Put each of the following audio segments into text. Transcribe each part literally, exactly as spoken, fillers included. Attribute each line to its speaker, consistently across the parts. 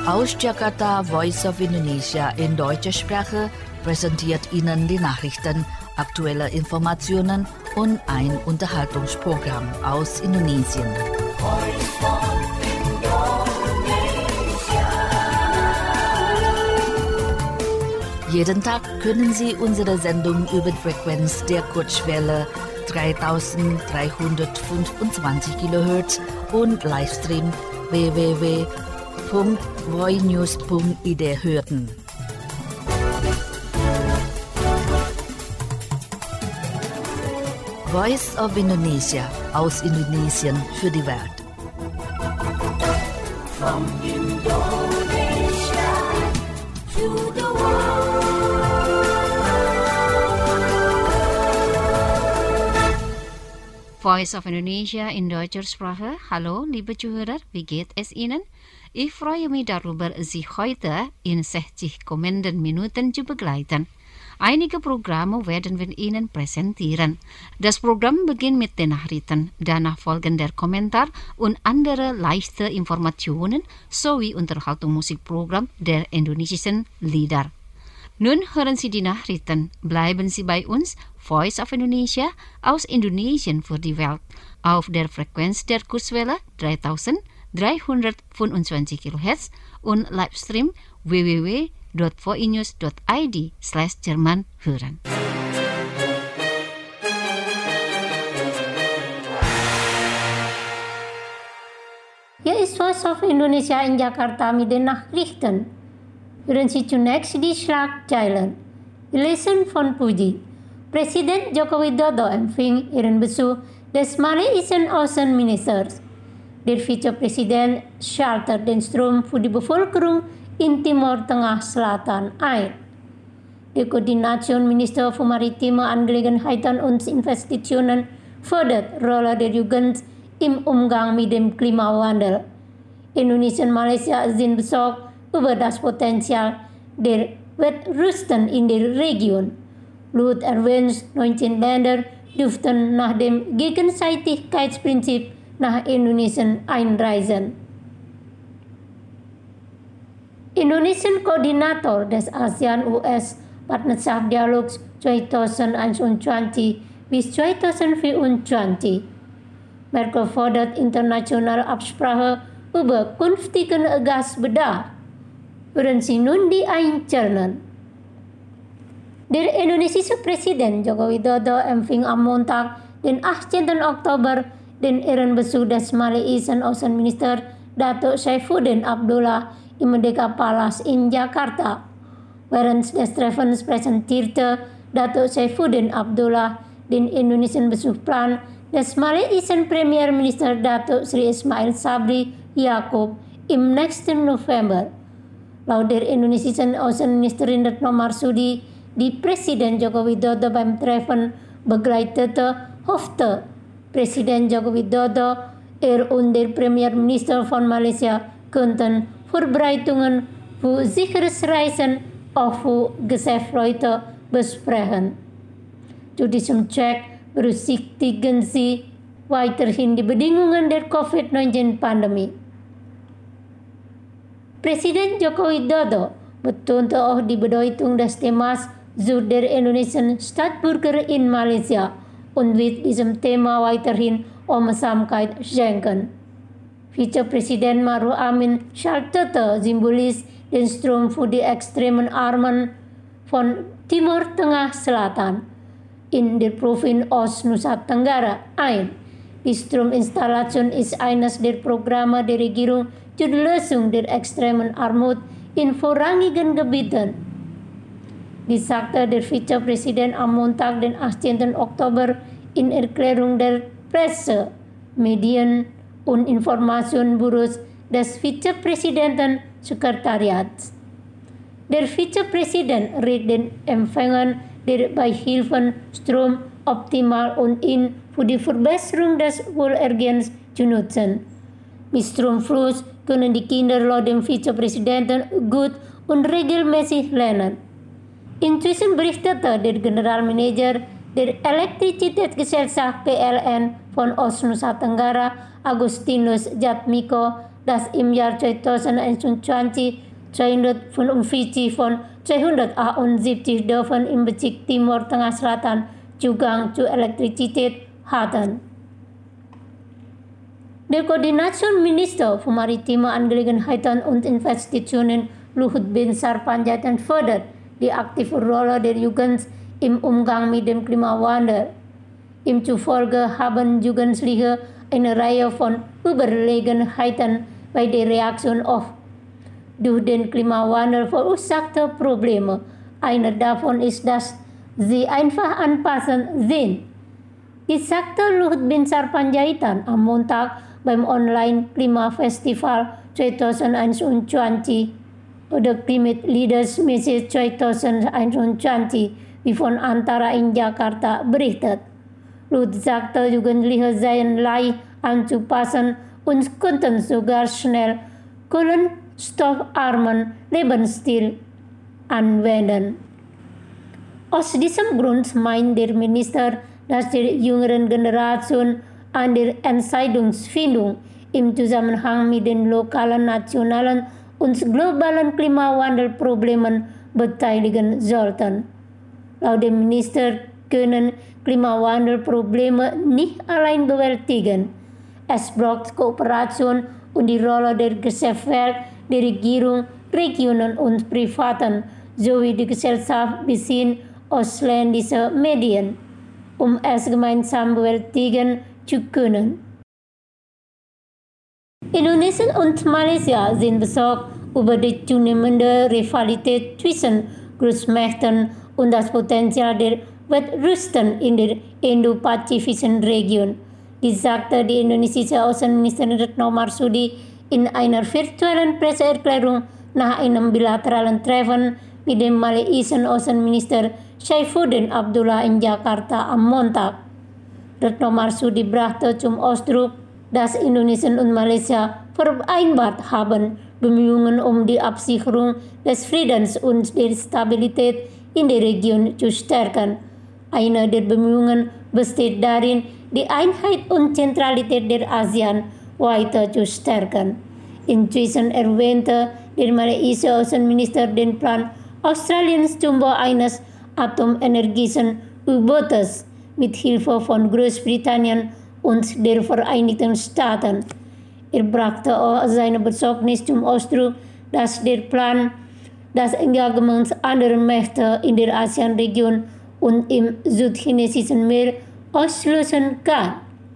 Speaker 1: Aus Jakarta, Voice of Indonesia in deutscher Sprache präsentiert Ihnen die Nachrichten, aktuelle Informationen und ein Unterhaltungsprogramm aus Indonesien. Jeden Tag können Sie unsere Sendung über die Frequenz der Kurzwelle dreitausenddreihundertfünfundzwanzig Kilohertz und Livestream w w w punkt voinews punkt i d hören. Voice of Indonesia aus Indonesien für die Welt.
Speaker 2: From Indonesia to the world.
Speaker 3: Voice of Indonesia in deutscher Sprache. Hallo, liebe Zuhörer, wie geht es Ihnen? Ich freue mich darüber, Sie heute in sechzig kommenden Minuten zu begleiten. Einige Programme werden wir Ihnen präsentieren. Das Programm beginnt mit den Nachrichten, danach folgen der Kommentar und andere leichte Informationen sowie Unterhaltungsmusikprogramm der indonesischen Lieder. Nun hören Sie die Nachrichten. Bleiben Sie bei uns, Voice of Indonesia aus Indonesien für die Welt, auf der Frequenz der Kurzwelle dreitausenddreihundertfünfundzwanzig Kilohertz und Livestream w w w punkt voinews punkt i d slash Jerman hören.
Speaker 4: Hier ist Voice of Indonesia in Jakarta mit den Nachrichten. Hören Sie zunächst die Schlagzeilen. Gelesen von Puji. Presiden Joko Widodo empfing Ehrenbesuch des Malaysian Außenministers. Der Vizepräsident schaltet den Strom für die Bevölkerung in Timor Tengah Selatan ein. Die Koordination Minister für Maritime Angelegenheiten und Investitionen fördert Rolle der Jugend im Umgang mit dem Klimawandel. Indonesia und Malaysia sind besorgt über das Potenzial der Wettrüsten in der Region. Laut erwähnt, neunzehn Länder dürften nach dem Gegenseitigkeitsprinzip nach Indonesien einreisen. Indonesian Koordinator des ASEAN-U S-Partnerschaftsdialogs zweitausendeinundzwanzig bis zweitausendvierundzwanzig. Merkel fordert internationale Absprache über künftigen Gasbedarf. Hören Sie nun die Einzelnen. Der indonesische Präsident Joko Widodo empfing am Montag, den achtzehnten Oktober, den Ehrenbesuch des Malaysian Außenministers Datuk Saifuddin Abdullah im Merdeka Palace in Jakarta. Während des Treffens präsentierte Datuk Saifuddin Abdullah den Indonesian Besuchsplan des Malaysian Premierminister Datuk Sri Ismail Sabri Yaakob im nächsten November. Laut der indonesischen Außenministerin Retno Marsudi, die Präsident Joko Widodo beim Treffen begleitete, hoffte Präsident Joko Widodo, er und der Premierminister von Malaysia könnten Vorbereitungen für sicheres Reisen auch für Geschäftsleute besprechen. Zu diesem Zweck berücksichtigen sie weiterhin die Bedingungen der Covid neunzehn Pandemie. Presiden Joko Widodo betonte auch die Bedeutung des Themas Schutz der indonesischen Staatsbürger in Malaysia und wird diesem Thema weiterhin Aufmerksamkeit schenken. Vizepräsident Maruf Amin schaltete symbolisch den Strom für die extremen Armen von Timor Tengah Selatan in der Provinz Ost-Nusa Tenggara ein. Die Strominstallation ist eines der Programme der Regierung zur Lösung der extremen Armut in vorrangigen Gebieten. Dies sagte der Vizepräsident am Montag, den achtzehnten Oktober, in Erklärung der Presse, Medien und Informationsbüros des Vizepräsidentensekretariats. Der Vizepräsident rät den Empfängern der Beihilfen, Strom optimal und in für die Verbesserung des Wohlergehens zu nutzen. Mit Stromfluss können die Kinder laut dem Vizepräsidenten gut und regelmäßig lernen. Inzwischen berichtete der Generalmanager der Elektrizitätsgesellschaft P L N von Ost-Nusa Tenggara, Agustinus Jatmiko, dass im Jahr zweitausendeinundzwanzig zweihundertfünfundvierzig von zweihundertachtundsiebzig Dörfern im Bezirk Timur Tengah Selatan Zugang zu Elektrizität hatten. Der Koordinationsminister für maritime Angelegenheiten und Investitionen Luhut Binsar Panjaitan fördert die aktive Rolle der Jugend im Umgang mit dem Klimawandel. Ihm zufolge haben Jugendliche eine Reihe von Überlegenheiten bei der Reaktion auf durch den Klimawandel verursachte Probleme. Einer davon ist, dass sie einfach anpassen sind. Dies sagte Luhut Binsar Panjaitan am Montag beim Online-Klimafestival zweitausendeinundzwanzig oder Climate Leaders Messe zweitausendeinundzwanzig, wie von Antara in Jakarta berichtet. Luhut sagte, Jugendliche seien leicht anzupassen und könnten sogar schnell kohlenstoffarmen Lebensstil anwenden. Aus diesem Grund meint der Minister, dass der jüngeren Generation an der Entscheidungsfindung im Zusammenhang mit den lokalen, nationalen und globalen Klimawandelproblemen beteiligen sollten. Laut dem Minister können Klimawandelprobleme nicht allein bewältigen. Es braucht Kooperation und die Rolle der Geschäftswelt, der Regierung, Regionen und Privaten sowie die Gesellschaft bis hin ausländische Medien, um es gemeinsam bewältigen zu können. Indonesien und Malaysia sind besorgt über die zunehmende Rivalität zwischen Großmächten und das Potenzial der Wettrüsten in der Indo-Pazifischen Region. Dies sagte die indonesische Außenministerin Retno Marsudi in einer virtuellen Presseerklärung nach einem bilateralen Treffen mit dem malaysischen Außenminister Saifuddin Abdullah in Jakarta am Montag. Retno Marsudi brachte zum Ausdruck, dass Indonesien und Malaysia vereinbart haben, Bemühungen um die Absicherung des Friedens und der Stabilität in der Region zu stärken. Eine der Bemühungen besteht darin, die Einheit und Zentralität der ASEAN weiter zu stärken. Inzwischen erwähnte der malaysische Außenminister den Plan Australiens zum Bau eines atomenergischen U-Bootes mit Hilfe von Großbritannien und der Vereinigten Staaten. Er brachte auch seine Besorgnis zum Ausdruck, dass der Plan das Engagement anderer Mächte in der ASEAN-Region und im südchinesischen Meer auslösen kann.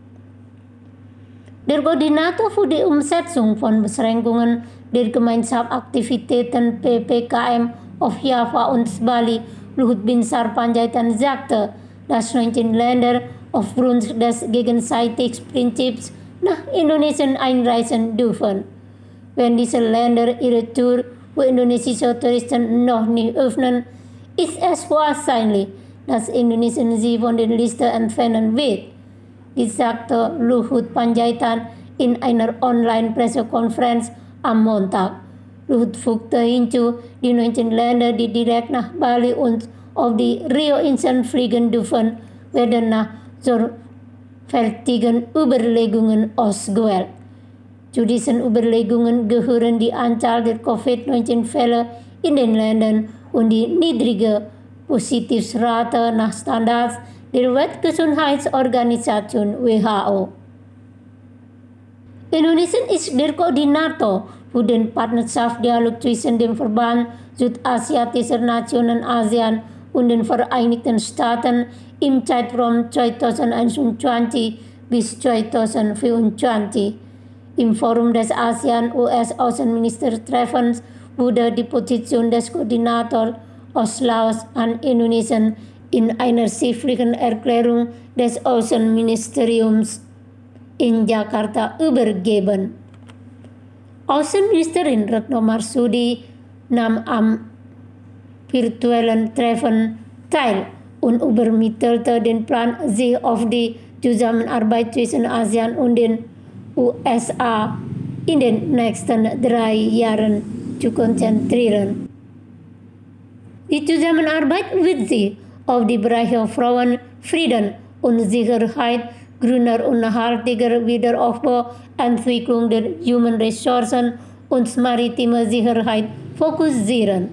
Speaker 4: Der Koordinator für die Umsetzung von Beschränkungen der Gemeinschaftsaktivitäten P P K M auf Java und Bali, Luhut Binsar Panjaitan, sagte, dass neunzehn Länder aufgrund des Gegenseitigkeitsprinzips nach Indonesien einreisen dürfen. Wenn diese Länder ihre Tür für indonesische Touristen noch nicht öffnen, ist es wahrscheinlich, dass Indonesien sie von der Liste entfernen wird. Dies sagte Luhut Panjaitan in einer Online-Pressekonferenz am Montag. Luhut fügte hinzu, die neunzehn Länder, die direkt nach Bali und auf die Rio-Inseln fliegen dürfen, werden nach sorgfältigen Überlegungen ausgewählt. Zu diesen Überlegungen gehören die Anzahl der Covid neunzehn Fälle in den Ländern und die niedrige Positivrate nach Standards der Weltgesundheitsorganisation W H O. Indonesien ist der Koordinator für den Partnerschaftsdialog zwischen dem Verband Südasiatischer Nationen ASEAN und den Vereinigten Staaten im Zeitraum zweitausendeinundzwanzig bis zweitausendvierundzwanzig. Im Forum des ASEAN-U S-Außenministertreffens wurde die Position des Koordinators aus Laos an Indonesien in einer schriftlichen Erklärung des Außenministeriums in Jakarta übergeben. Außenministerin Retno Marsudi nahm am virtuellen Treffen teil und übermittelte den Plan, sich auf die Zusammenarbeit zwischen ASEAN und den U S A in den nächsten drei Jahren zu konzentrieren. Die Zusammenarbeit wird sich auf die Bereiche Frauen, Frieden und Sicherheit grüner und nachhaltiger Wiederaufbau, Entwicklung der Human Ressourcen und maritime Sicherheit fokussieren.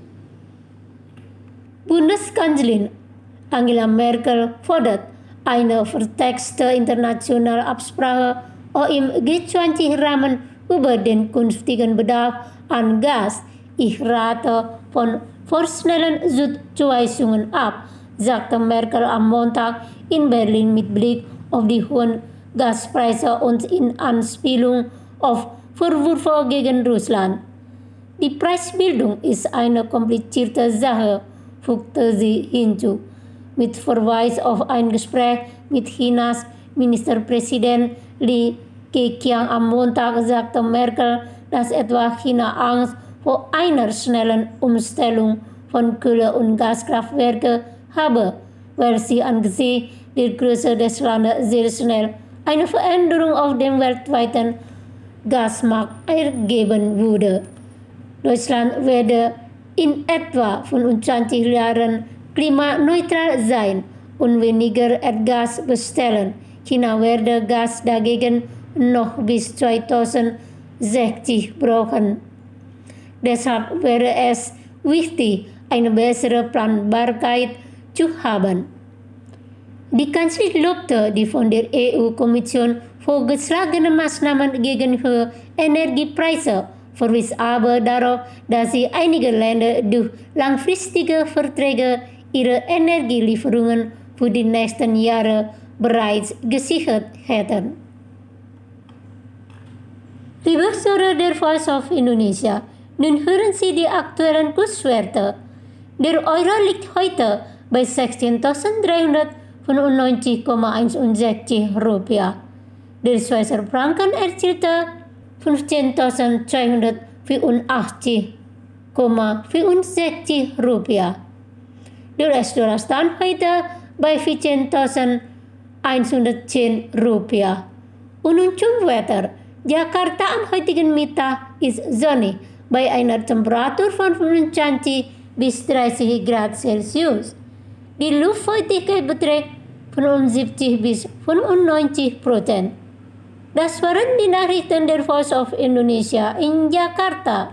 Speaker 4: Bundeskanzlerin Angela Merkel fordert eine vertexte internationale Absprache auch im G zwanzig-Rahmen über den künftigen Bedarf an Gas. Ich rate von vorschnellen Südzuweisungen ab, sagte Merkel am Montag in Berlin mit Blick auf die hohen Gaspreise und in Anspielung auf Vorwürfe gegen Russland. Die Preisbildung ist eine komplizierte Sache, fügte sie hinzu, mit Verweis auf ein Gespräch mit Chinas Ministerpräsident Li Keqiang am Montag sagte Merkel, dass etwa China Angst vor einer schnellen Umstellung von Kohle- und Gaskraftwerken habe, weil sie angesichts der Größe des Landes sehr schnell eine Veränderung auf dem weltweiten Gasmarkt ergeben würde. Deutschland werde in etwa fünfundzwanzig Jahren klimaneutral sein und weniger Erdgas bestellen. China werde Gas dagegen noch bis zweitausendsechzig brauchen. Deshalb wäre es wichtig, eine bessere Planbarkeit zu haben. Die Kanzlerin lobte die von der E U-Kommission vorgeschlagenen Maßnahmen gegen hohe Energiepreise, verwies aber darauf, dass sie einige Länder durch langfristige Verträge ihre Energielieferungen für die nächsten Jahre bereits gesichert hätten. Liebe Hörer der Voice of Indonesia, nun hören Sie die aktuellen Kurswerte. Der Euro liegt heute bei sechzehntausenddreihundertfünfundneunzig Komma einundsechzig Rupiah. Der Schweizer Franken erzielte fünfzehntausendzweihundertvierundachtzig Komma vierundsechzig Rupiah. Der U S-Dollar stand heute bei vierzehntausendeinhundertzehn Rupiah. Und nun zum Wetter. Jakarta am heutigen Mittag ist sonnig bei einer Temperatur von fünfundzwanzig bis dreißig Grad Celsius. Die Luftfeuchtigkeit beträgt fünfundsiebzig bis fünfundneunzig Prozent. Das waren die Nachrichten der Voice of Indonesia in Jakarta.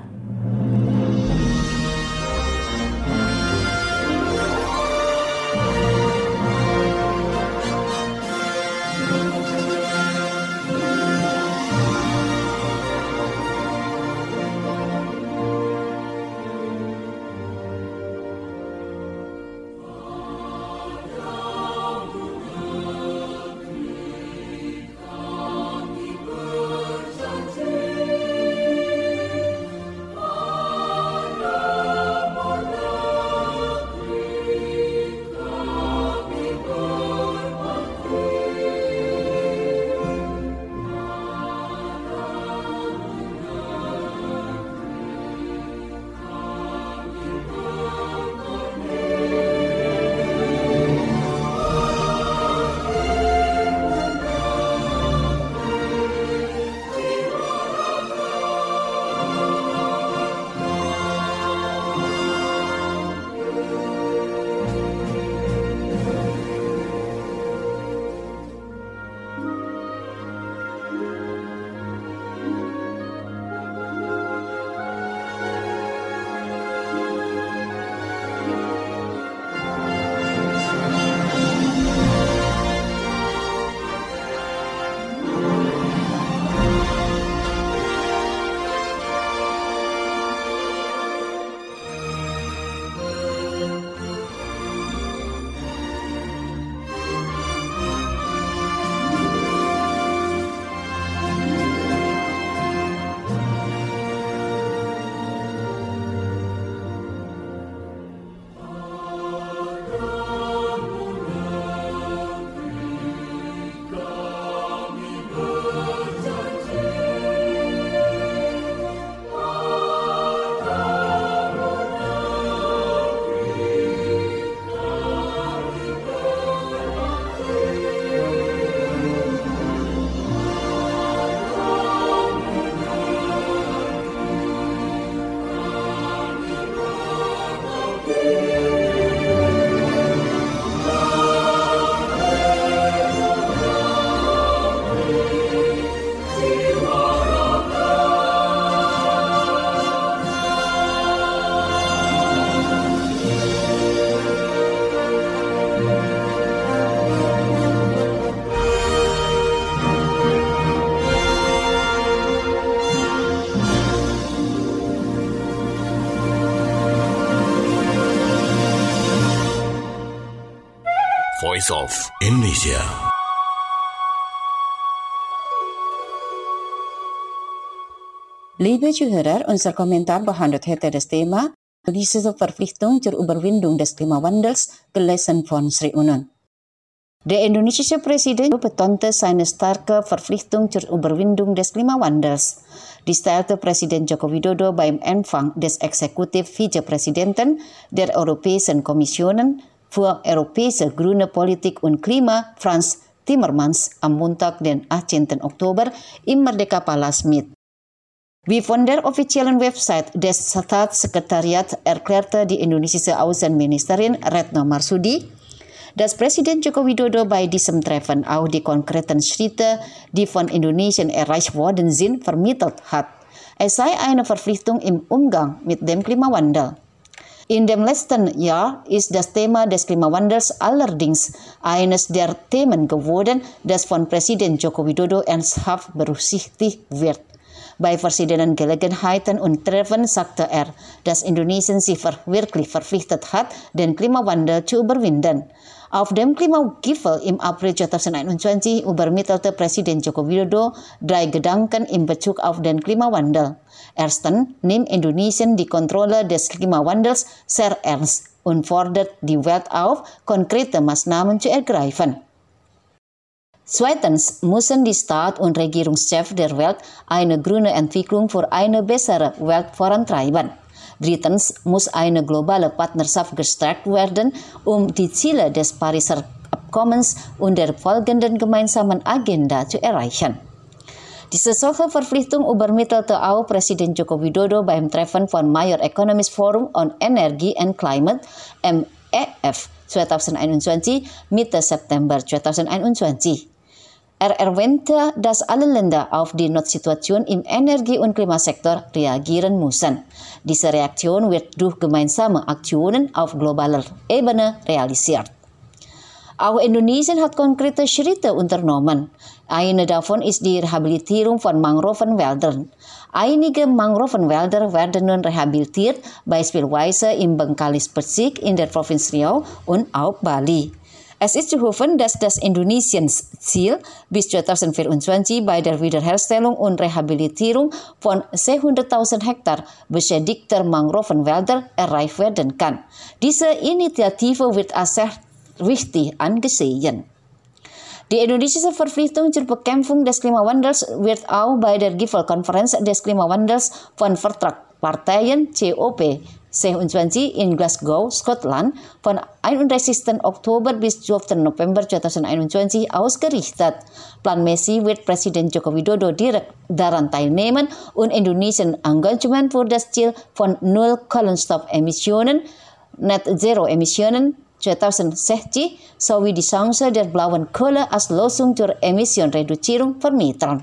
Speaker 2: Voice of Indonesia.
Speaker 5: Liebe Zuhörer, unser Kommentar behandelt heute das Thema Diese Verpflichtung zur Überwindung des Klimawandels, gelesen von Sri Unan. Der indonesische Präsident betonte seine starke Verpflichtung zur Überwindung des Klimawandels. Dies teilte Präsident Joko Widodo beim Empfang des Exekutiv-Vizepräsidenten der Europäischen Kommission für europäische grüne Politik und Klima, Frans Timmermans, am Montag, den achtzehnten Oktober, im Merdeka Palace mit. Wie von der offiziellen Website des Staatssekretariats erklärte die indonesische Außenministerin Retno Marsudi, dass Präsident Joko Widodo bei diesem Treffen auch die konkreten Schritte, die von Indonesien erreicht worden sind, vermittelt hat. Es sei eine Verpflichtung im Umgang mit dem Klimawandel. In dem letzten Jahr ist das Thema des Klimawandels allerdings eines der Themen geworden, das von Präsident Joko Widodo ernsthaft berücksichtigt wird. Bei verschiedenen Gelegenheiten und Treffen sagte er, dass Indonesien sich wirklich verpflichtet hat, den Klimawandel zu überwinden. Auf dem Klimagipfel im April zweitausendeinundzwanzig übermittelte Präsident Joko Widodo drei Gedanken in Bezug auf den Klimawandel. Erstens nimmt Indonesien die Kontrolle des Klimawandels sehr ernst und fordert die Welt auf, konkrete Maßnahmen zu ergreifen. Zweitens müssen die Staat- und Regierungschefs der Welt eine grüne Entwicklung für eine bessere Welt vorantreiben. Drittens muss eine globale Partnerschaft gestärkt werden, um die Ziele des Pariser Abkommens und der folgenden gemeinsamen Agenda zu erreichen. Diese solche Verpflichtung übermittelte auch Präsident Joko Widodo beim Treffen von Major Economist Forum on Energy and Climate M E F zweitausendeinundzwanzig Mitte September zweitausendeinundzwanzig. Er erwähnte, dass alle Länder auf die Notsituation im Energie- und Klimasektor reagieren müssen. Diese Reaktion wird durch gemeinsame Aktionen auf globaler Ebene realisiert. Auch Indonesien hat konkrete Schritte unternommen. Eine davon ist die Rehabilitierung von Mangrovenwäldern. Einige Mangrovenwälder werden nun rehabilitiert, beispielsweise im Bengkalis Persik in der Provinz Riau und auch Bali. Es ist zu hoffen, dass das Indonesiens Ziel bis zweitausendvierundzwanzig bei der Wiederherstellung und Rehabilitierung von zweihunderttausend Hektar beschädigter Mangrovenwälder erreicht werden kann. Diese Initiative wird als sehr wichtig angesehen. Die indonesische Verpflichtung zur Bekämpfung des Klimawandels wird auch bei der Gipfelkonferenz des Klimawandels von Vertragsparteien C O P zweiundzwanzig in Glasgow, Schottland, von einunddreißigsten Oktober bis zwölften November zweitausendeinundzwanzig ausgerichtet. Planmäßig wird Präsident Joko Widodo direkt daran teilnehmen und Indonesien Engagement für das Ziel von Null Kohlenstoffemissionen, Net Zero Emissionen zweitausendsechzig sowie die Chance der blauen Kohle als Lösung zur Emissionreduzierung vermitteln.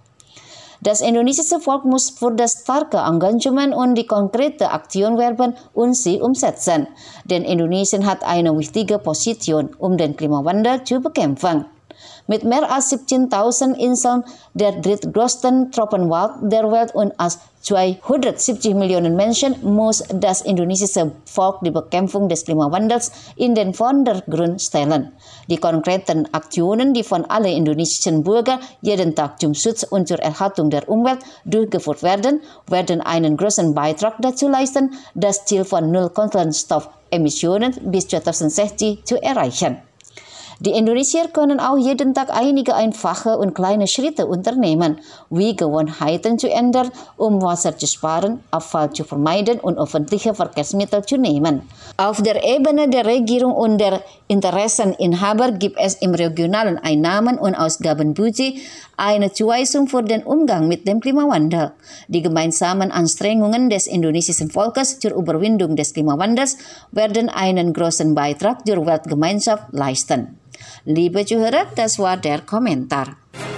Speaker 5: Das indonesische Volk muss für das starke Engagement und die konkrete Aktion werben und sie umsetzen, denn Indonesien hat eine wichtige Position, um den Klimawandel zu bekämpfen. Mit mehr als siebzehntausend Inseln, der drittgrößten Tropenwald der Welt und als zweihundertsiebzig Millionen Menschen muss das indonesische Volk die Bekämpfung des Klimawandels in den Vordergrund stellen. Die konkreten Aktionen, die von allen indonesischen Bürgern jeden Tag zum Schutz und zur Erhaltung der Umwelt durchgeführt werden, werden einen großen Beitrag dazu leisten, das Ziel von Null Kohlenstoffemissionen bis zweitausendsechzig zu erreichen. Die Indonesier können auch jeden Tag einige einfache und kleine Schritte unternehmen, wie Gewohnheiten zu ändern, um Wasser zu sparen, Abfall zu vermeiden und öffentliche Verkehrsmittel zu nehmen. Auf der Ebene der Regierung und der Interesseninhaber gibt es im regionalen Einnahmen- und Ausgabenbudget eine Zuweisung für den Umgang mit dem Klimawandel. Die gemeinsamen Anstrengungen des indonesischen Volkes zur Überwindung des Klimawandels werden einen großen Beitrag zur Weltgemeinschaft leisten. Liebe Zuhörer, das war der Kommentar.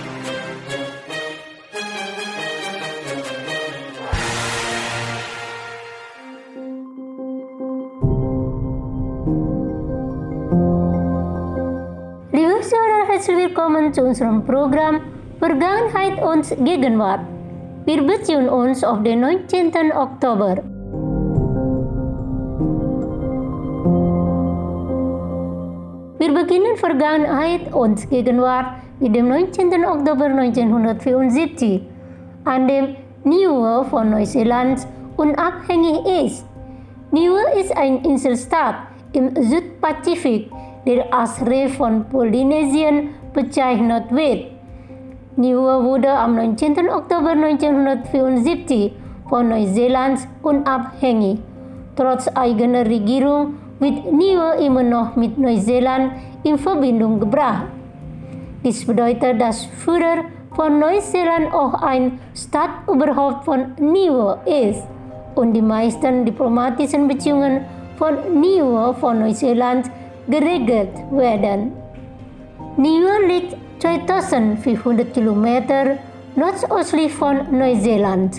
Speaker 4: Liebe Zuhörer, herzlich willkommen zu unserem Programm Vergangenheit und Gegenwart. Wir beziehen uns auf den neunzehnten Oktober. Wir beginnen Vergangenheit und Gegenwart mit dem neunzehnten Oktober neunzehnhundertvierundsiebzig, an dem Niue von Neuseeland unabhängig ist. Niue ist ein Inselstaat im Südpazifik, der als Reef von Polynesien bezeichnet wird. Niue wurde am neunzehnten Oktober neunzehnhundertvierundsiebzig von Neuseeland unabhängig. Trotz eigener Regierung wird Niue immer noch mit Neuseeland in Verbindung gebracht. Dies bedeutet, dass früher von Neuseeland auch ein Stadtoberhaupt von Niue ist und die meisten diplomatischen Beziehungen von Niue von Neuseeland geregelt werden. Niue liegt zweitausendvierhundert Kilometer nordöstlich von Neuseeland.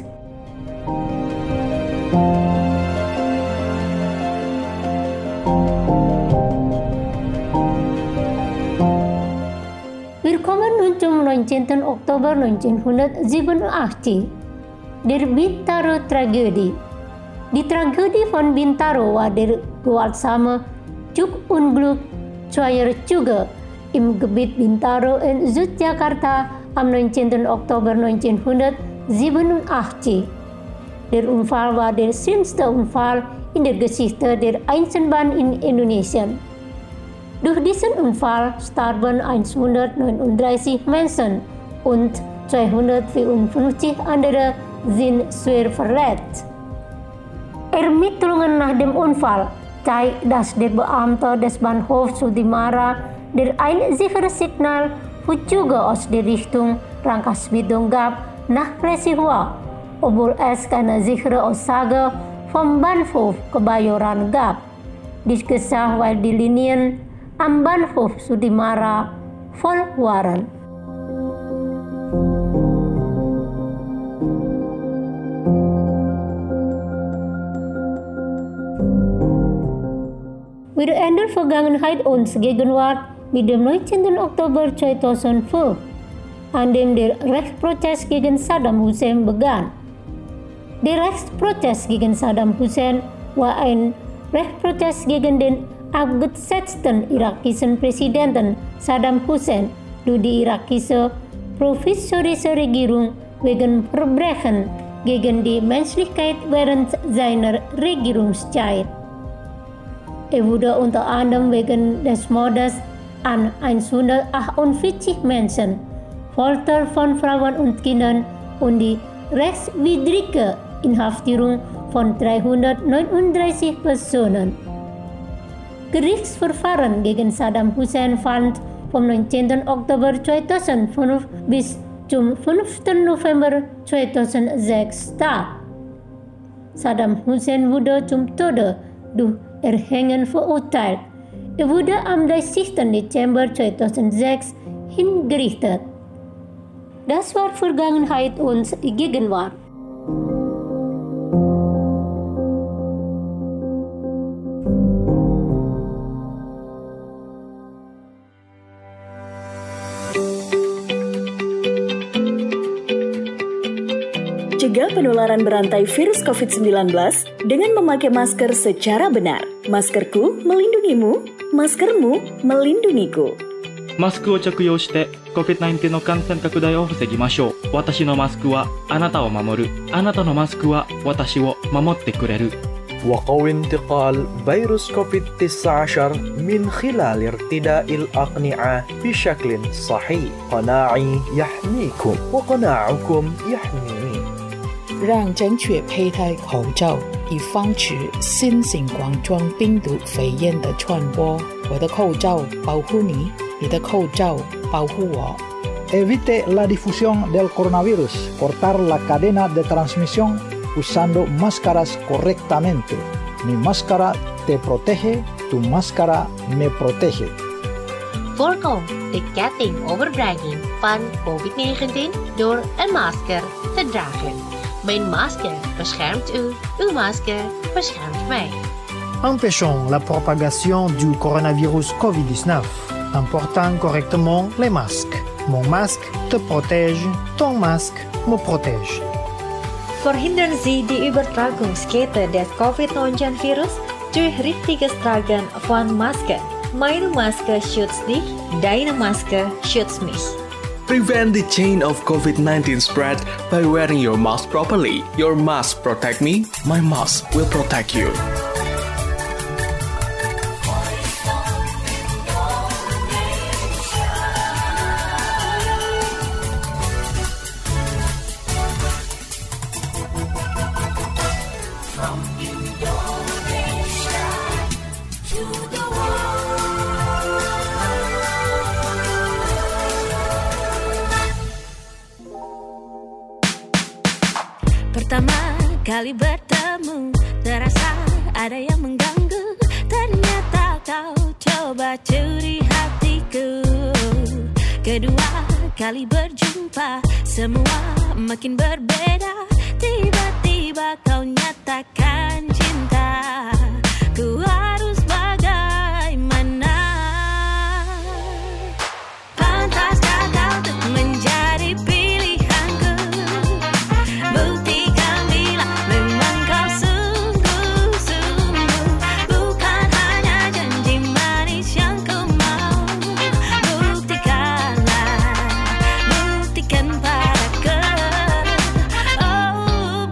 Speaker 4: Wir kommen nun zum neunzehnten Oktober neunzehnhundertsiebenundachtzig, der Bintaro-Tragödie. Die Tragödie von Bintaro war der gewaltsame Zugunglück zweier Züge im Gebiet Bintaro in Südjakarta am neunzehnten Oktober neunzehnhundertsiebenundachtzig. Der Unfall war der schlimmste Unfall in der Geschichte der Eisenbahn in Indonesien. Durch diesen Unfall starben hundertneununddreißig Menschen und zweihundertvierundfünfzig andere sind schwer verletzt. Ermittlungen nach dem Unfall zeigt, dass der Beamte des Bahnhofs Sudimara der ein sicheres Signal für Züge aus der Richtung Rangkas Bitung gab nach Resiwa, obwohl es keine sichere Aussage vom Bahnhof Kebayoran gab. Dies geschah, weil die Linien am Bahnhof Sudimara voll waren. Wir ändern Vergangenheit und Gegenwart mit dem neunzehnten Oktober zweitausendfünf, an dem der Rechtsprozess gegen Saddam Hussein begann. Der Rechtsprozess gegen Saddam Hussein war ein Rechtsprozess gegen den abgesetzten irakischen Präsidenten Saddam Hussein durch die irakische provisorische Regierung wegen Verbrechen gegen die Menschlichkeit während seiner Regierungszeit. Er wurde unter anderem wegen des Mordes an hundertachtundvierzig Menschen, Folter von Frauen und Kindern und die rechtswidrige Inhaftierung von dreihundertneununddreißig Personen. Gerichtsverfahren gegen Saddam Hussein fand vom neunzehnten Oktober zweitausendfünf bis zum fünften November zweitausendsechs statt. Saddam Hussein wurde zum Tode durch Erhängen verurteilt. Er wurde am dreißigsten Dezember zweitausendsechs hingerichtet. Das war Vergangenheit und Gegenwart.
Speaker 6: Cegah penularan berantai virus covid sembilan belas dengan memakai masker secara benar. Maskerku melindungimu, maskermu melindungiku.
Speaker 7: マスクを着用して コビッドナインティーン の感染拡大を防ぎましょう。私のマスクはあなたを守る。あなたのマスクは私を守ってくれる。
Speaker 8: وقوي انتقال فيروس كوفيد تسعة عشر من خلال ارتداء الأقنعة بشكل صحيح. قناعي يحميكم وقناعكم يحميني.
Speaker 9: 让正确佩戴口罩，以防止新型冠状病毒肺炎的传播。我的口罩保护你，你的口罩保护我。
Speaker 10: Evite la difusión del coronavirus. Cortar la cadena de transmisión usando máscaras correctamente. Mi máscara te protege, tu máscara me protege.
Speaker 11: Voorkom de ketting-overdraging van covid negentien door een masker te dragen. Mijn masker beschermt u, uw masker beschermt mij.
Speaker 12: Empêchons la propagation du coronavirus covid dix-neuf en portant correctement les masques. Mon masque te protège, ton masque me protège.
Speaker 13: Verhindern Sie die Übertragungskette des covid neunzehn Virus durch richtiges Tragen von Masken. Meine Maske schützt dich, deine Maske schützt mich.
Speaker 14: Prevent the chain of COVID nineteen spread by wearing your mask properly. Your mask protect me, my mask will protect you.
Speaker 15: Pertama kali bertemu, terasa ada yang mengganggu. Ternyata kau coba curi hatiku. Kedua kali berjumpa, semua makin berbeda. Tiba-tiba kau nyatakan cinta. Ku harus bagaimana? Pantaskah kau untuk menjadi pilihanku? Buktikan bila memang kau sungguh-sungguh, bukan hanya janji manis yang ku mau. Buktikanlah, buktikan padaku. Oh,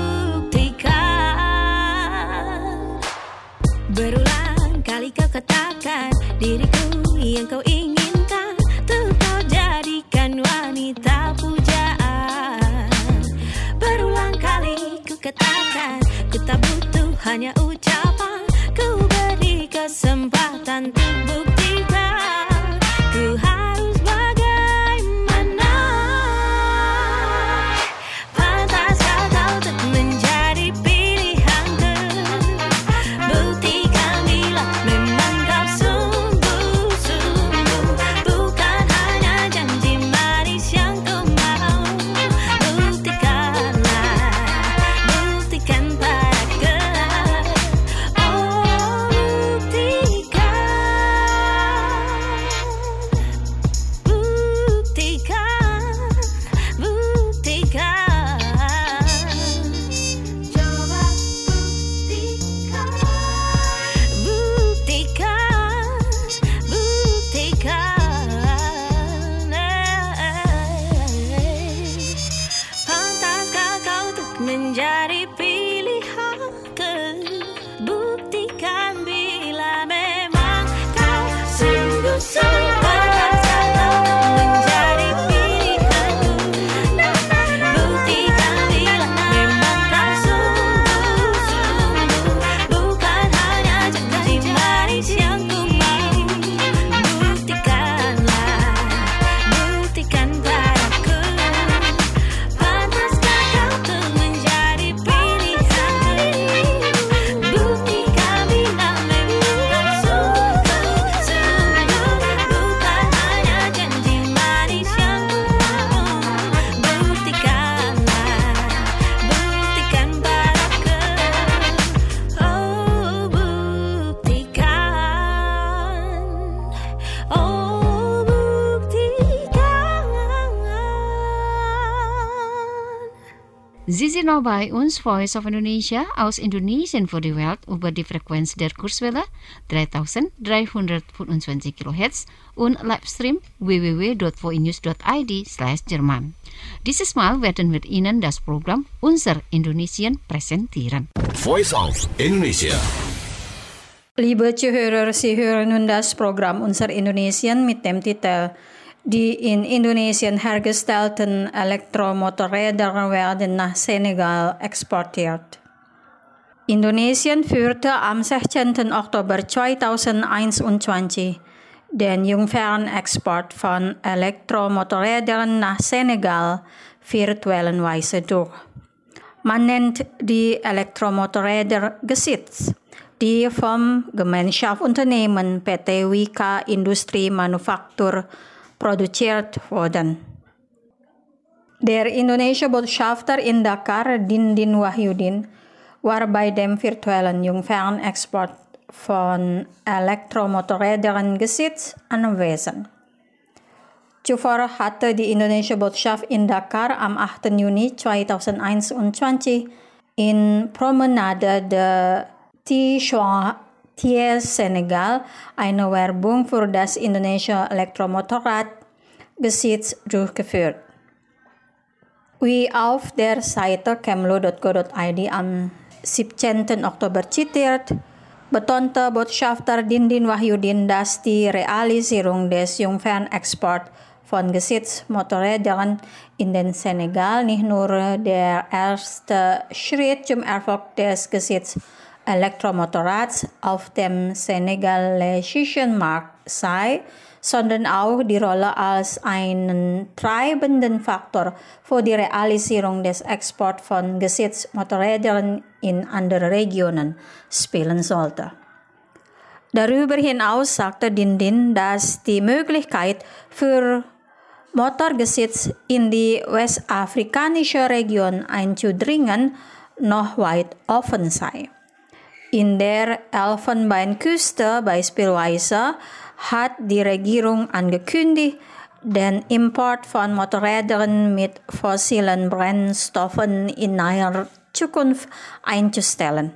Speaker 15: buktikan. Berulang kali kau katakan diriku yang kau inginkan, tuh kau jadikan wanita pujaan. Berulang kali ku katakan, ku tak butuh hanya ucapan, ku beri kesempatan untuk buktikan. Ku harus bagaimana? Pantaskah kau untuk menjadi pilihanku? Buktikan bila memang kau sungguh-sungguh, bukan hanya janji manis yang ku mau. Buktikanlah, buktikan padaku. Oh, buktikan, buktikan, buktikan. Coba buktikan, buktikan, buktikan. Pantaskah kau untuk menjadi pilihanku? Buktikan bila memang kau sungguh-sungguh. Pantaskah kau untuk menjadi pilihanku? Buktikan bila memang kau sungguh-sungguh, bukan hanya janji manis yang ku mau. Buktikanlah, buktikan padaku. Pantaskah kau untuk menjadi pilihanku? Buktikan bila memang kau sungguh-sungguh, bukan hanya janji manis yang ku mau. Buktikanlah, buktikan padaku. Oh, buktikan. Oh, buktikan.
Speaker 3: Sie sind noch bei uns, Voice of Indonesia, aus Indonesien für die Welt über die Frequenz der Kurzwelle dreitausenddreihundertfünfundzwanzig Kilohertz und Livestream w w w punkt voinews punkt i d slash Jerman. Dieses Mal werden wir Ihnen das Programm Unser Indonesien präsentieren.
Speaker 16: Voice of Indonesia.
Speaker 17: Liebe Zuhörer, Sie hören nun das Programm Unser Indonesien mit dem Titel Die in Indonesien hergestellten Elektromotorräder werden nach Senegal exportiert. Indonesien führte am sechzehnten Oktober zweitausendeinundzwanzig den Jungfernexport von Elektromotorrädern nach Senegal virtuellenweise durch. Man nennt die Elektromotorräder Gesitz, die vom Gemeinschaftsunternehmen P T Wika Industrie Manufaktur produziert wurden. Der indonesische Botschafter in Dakar, Dindin Wahyudin, war bei dem virtuellen Jungfernexport von Elektromotorrädern Gesitz anwesend. Zuvor hatte die indonesische Botschaft in Dakar am achten Juni zweitausendeinundzwanzig in Promenade de Tijuana Thiès, Senegal, eine Werbung für das Indonesische Elektromotorrad Gesitz durchgeführt. Wie auf der Seite kemlu punkt go punkt i d am siebzehnten Oktober zitiert, betonte Botschafter Dindin Wahyudin, dass die Realisierung des Jungfernexports von Gesichtsmotorrädern in den Senegal nicht nur der erste Schritt zum Erfolg des Gesichtselektromotorrads auf dem senegalesischen Markt sei, sondern auch die Rolle als einen treibenden Faktor für die Realisierung des Exports von Gesichtsmotorrädern in andere Regionen spielen sollte. Darüber hinaus sagte Dindin, dass die Möglichkeit für Motorgesitz in die westafrikanische Region einzudringen noch weit offen sei. In der Elfenbeinküste beispielsweise hat die Regierung angekündigt, den Import von Motorrädern mit fossilen Brennstoffen in naher Zukunft einzustellen.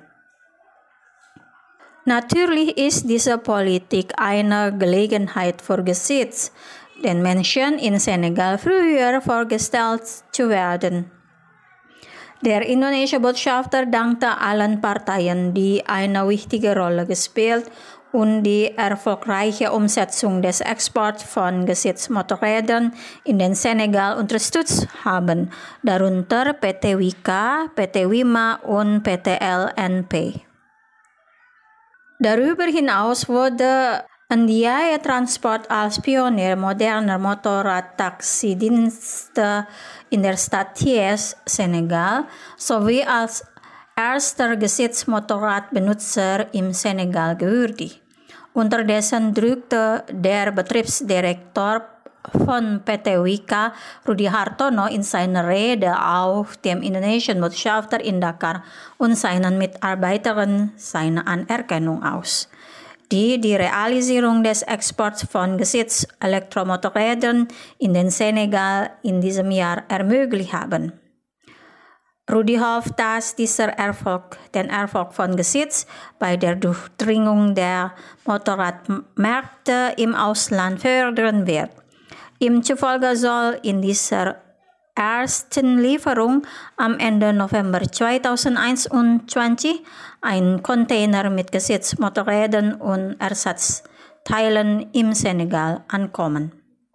Speaker 17: Natürlich ist diese Politik eine Gelegenheit für Gesitz, den Menschen in Senegal früher vorgestellt zu werden. Der indonesische Botschafter dankte allen Parteien, die eine wichtige Rolle gespielt und die erfolgreiche Umsetzung des Exports von Gesichtsmotorrädern in den Senegal unterstützt haben, darunter P T Wika, P T Wima und P T L N P. Darüber hinaus wurde Ndiaye Transport als Pionier moderner Motorradtaxidienste in der Stadt Thiès, Senegal, sowie als erster Gesichtsmotorradbenutzer im Senegal gewürdigt. Unterdessen drückte der Betriebsdirektor von P T Wika, Rudi Hartono, in seiner Rede auch dem indonesischen Botschafter in Dakar und seinen Mitarbeitern seine Anerkennung aus, die die Realisierung des Exports von Gesichtselektromotorrädern in den Senegal in diesem Jahr ermöglicht haben. Rudi hofft, dass dieser Erfolg den Erfolg von Gesicts bei der Durchdringung der Motorradmärkte im Ausland fördern wird. Ihm zufolge soll in dieser ersten Lieferung am Ende November zweitausendeinundzwanzig ein Container mit Gesichtsmotorrädern und Ersatzteilen im Senegal ankommen.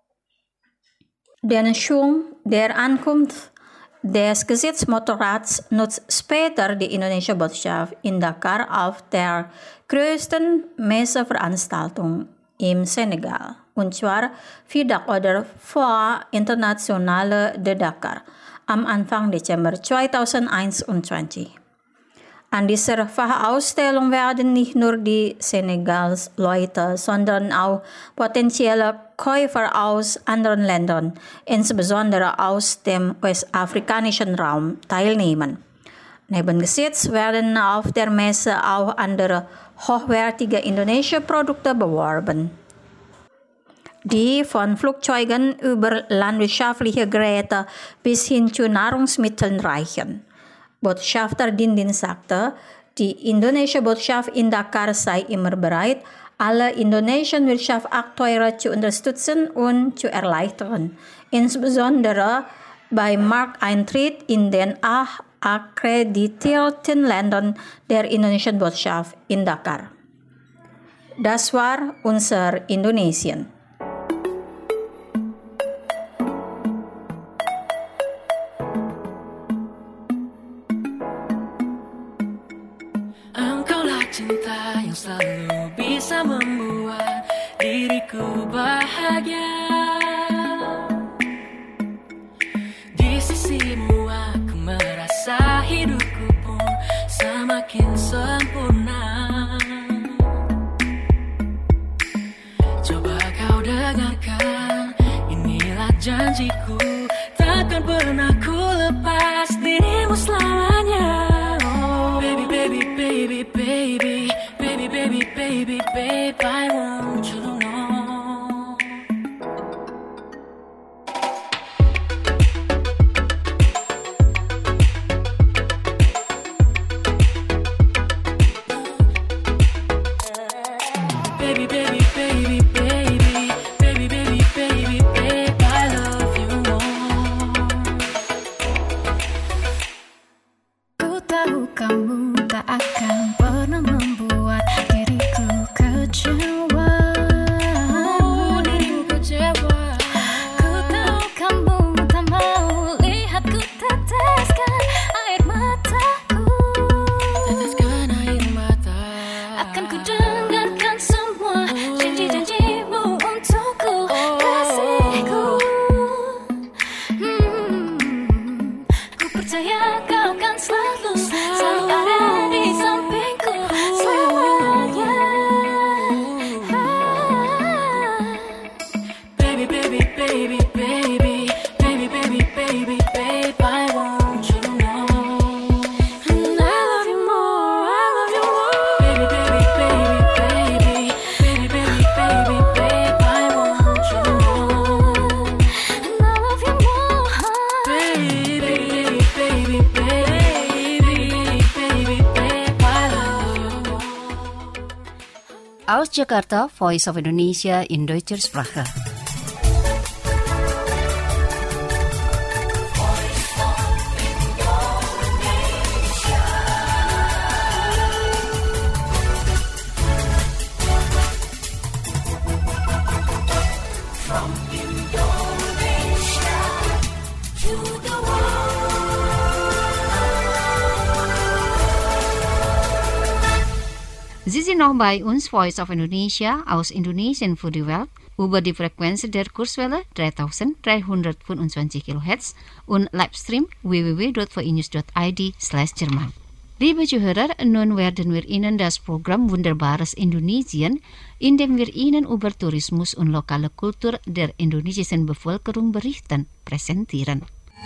Speaker 17: Den Schwung der Ankunft des Gesichtsmotorrads nutzt später die indonesische Botschaft in Dakar auf der größten Messeveranstaltung im Senegal, und zwar FIDAK oder Foire Internationale de Dakar, am Anfang Dezember zweitausendeinundzwanzig. An dieser Fachausstellung werden nicht nur die Senegals-Leute, sondern auch potenzielle Käufer aus anderen Ländern, insbesondere aus dem westafrikanischen Raum, teilnehmen. Neben Gesicts werden auf der Messe auch andere hochwertige indonesische Produkte beworben, die von Flugzeugen über landwirtschaftliche Geräte bis hin zu Nahrungsmitteln reichen. Botschafter Dindin sagte, die indonesische Botschaft in Dakar sei immer bereit, alle indonesischen Wirtschaftsakteure zu unterstützen und zu erleichtern, insbesondere beim Markteintritt in den akkreditierten Ländern der indonesischen Botschaft in Dakar. Das war unser Indonesien.
Speaker 2: Cinta yang selalu bisa membuat diriku bahagia. Di sisimu aku merasa hidupku pun semakin sempurna. Coba kau dengarkan, inilah janjiku, takkan pernah ku lepas dirimu selamanya. Baby, baby, baby, baby, baby, baby, baby, babe, I want you to know.
Speaker 3: Aus Jakarta, Voice of Indonesia in Deutscher Sprache. Sie sind noch bei uns, Voice of Indonesia, aus Indonesien für die Welt, über die Frequenz der Kurswelle dreitausenddreihundertfünfundzwanzig Kilohertz und Livestream w w w dot v i news dot i d slash Jerman. Liebe Zuhörer, nun werden wir Ihnen das Programm Wunderbares Indonesien, in dem wir Ihnen über Tourismus und lokale Kultur der indonesischen Bevölkerung berichten, präsentieren.